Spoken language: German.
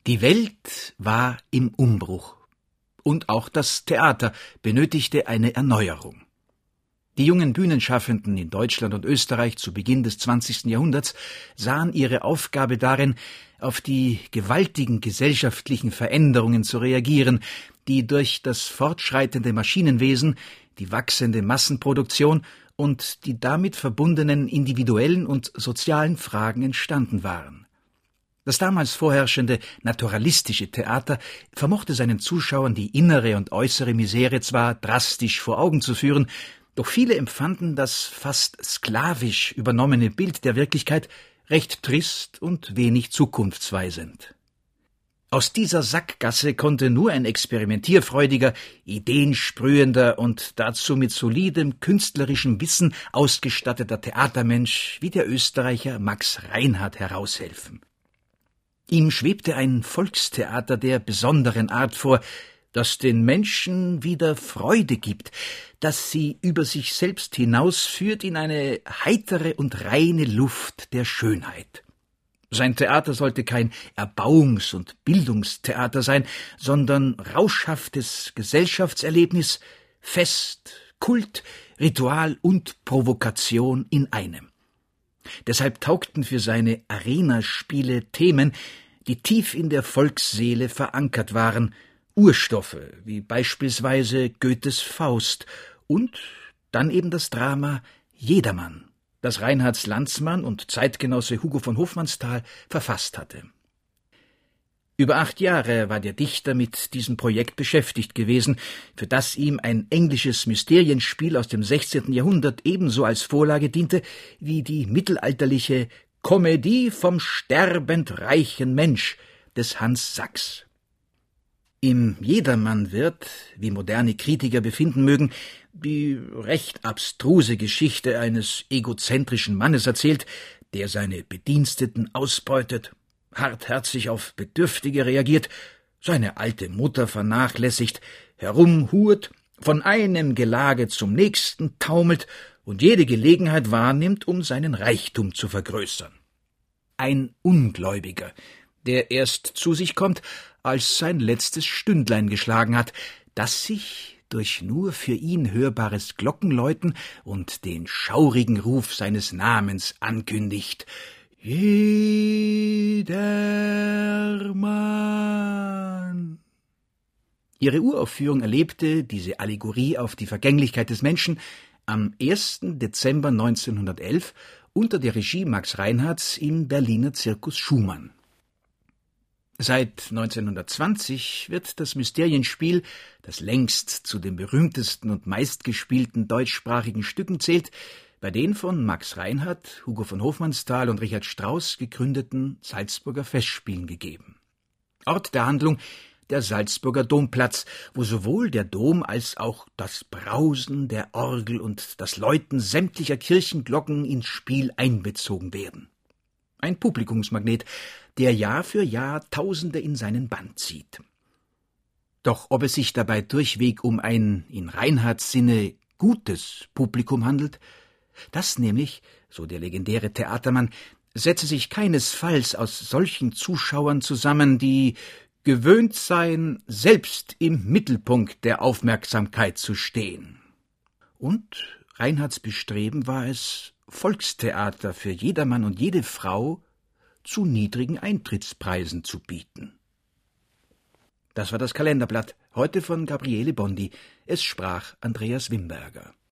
Die Welt war im Umbruch, und auch das Theater benötigte eine Erneuerung. Die jungen Bühnenschaffenden in Deutschland und Österreich zu Beginn des 20. Jahrhunderts sahen ihre Aufgabe darin, auf die gewaltigen gesellschaftlichen Veränderungen zu reagieren, die durch das fortschreitende Maschinenwesen, die wachsende Massenproduktion und die damit verbundenen individuellen und sozialen Fragen entstanden waren. Das damals vorherrschende naturalistische Theater vermochte seinen Zuschauern die innere und äußere Misere zwar drastisch vor Augen zu führen, doch viele empfanden das fast sklavisch übernommene Bild der Wirklichkeit recht trist und wenig zukunftsweisend. Aus dieser Sackgasse konnte nur ein experimentierfreudiger, ideensprühender und dazu mit solidem künstlerischem Wissen ausgestatteter Theatermensch wie der Österreicher Max Reinhardt heraushelfen. Ihm schwebte ein Volkstheater der besonderen Art vor, das den Menschen wieder Freude gibt, das sie über sich selbst hinausführt in eine heitere und reine Luft der Schönheit. Sein Theater sollte kein Erbauungs- und Bildungstheater sein, sondern rauschhaftes Gesellschaftserlebnis, Fest, Kult, Ritual und Provokation in einem. Deshalb taugten für seine Arenaspiele Themen, die tief in der Volksseele verankert waren, Urstoffe wie beispielsweise Goethes Faust und dann eben das Drama Jedermann, das Reinhardts Landsmann und Zeitgenosse Hugo von Hofmannsthal verfasst hatte. Über 8 Jahre war der Dichter mit diesem Projekt beschäftigt gewesen, für das ihm ein englisches Mysterienspiel aus dem 16. Jahrhundert ebenso als Vorlage diente wie die mittelalterliche Komödie vom sterbend reichen Mensch des Hans Sachs. Im Jedermann wird, wie moderne Kritiker befinden mögen, die recht abstruse Geschichte eines egozentrischen Mannes erzählt, der seine Bediensteten ausbeutet, hartherzig auf Bedürftige reagiert, seine alte Mutter vernachlässigt, herumhurt, von einem Gelage zum nächsten taumelt und jede Gelegenheit wahrnimmt, um seinen Reichtum zu vergrößern. Ein Ungläubiger, der erst zu sich kommt, als sein letztes Stündlein geschlagen hat, das sich durch nur für ihn hörbares Glockenläuten und den schaurigen Ruf seines Namens ankündigt: Jedermann. Ihre Uraufführung erlebte, diese Allegorie auf die Vergänglichkeit des Menschen, am 1. Dezember 1911 unter der Regie Max Reinhardts im Berliner Circus Schumann. Seit 1920 wird das Mysterienspiel, das längst zu den berühmtesten und meistgespielten deutschsprachigen Stücken zählt, bei den von Max Reinhardt, Hugo von Hofmannsthal und Richard Strauss gegründeten Salzburger Festspielen gegeben. Ort der Handlung der Salzburger Domplatz, wo sowohl der Dom als auch das Brausen der Orgel und das Läuten sämtlicher Kirchenglocken ins Spiel einbezogen werden. Ein Publikumsmagnet, der Jahr für Jahr Tausende in seinen Bann zieht. Doch ob es sich dabei durchweg um ein in Reinhardts Sinne gutes Publikum handelt, das nämlich, so der legendäre Theatermann, setze sich keinesfalls aus solchen Zuschauern zusammen, die gewöhnt seien, selbst im Mittelpunkt der Aufmerksamkeit zu stehen. Und Reinhardts Bestreben war es, Volkstheater für jedermann und jede Frau zu niedrigen Eintrittspreisen zu bieten. Das war das Kalenderblatt, heute von Gabriele Bondi. Es sprach Andreas Wimberger.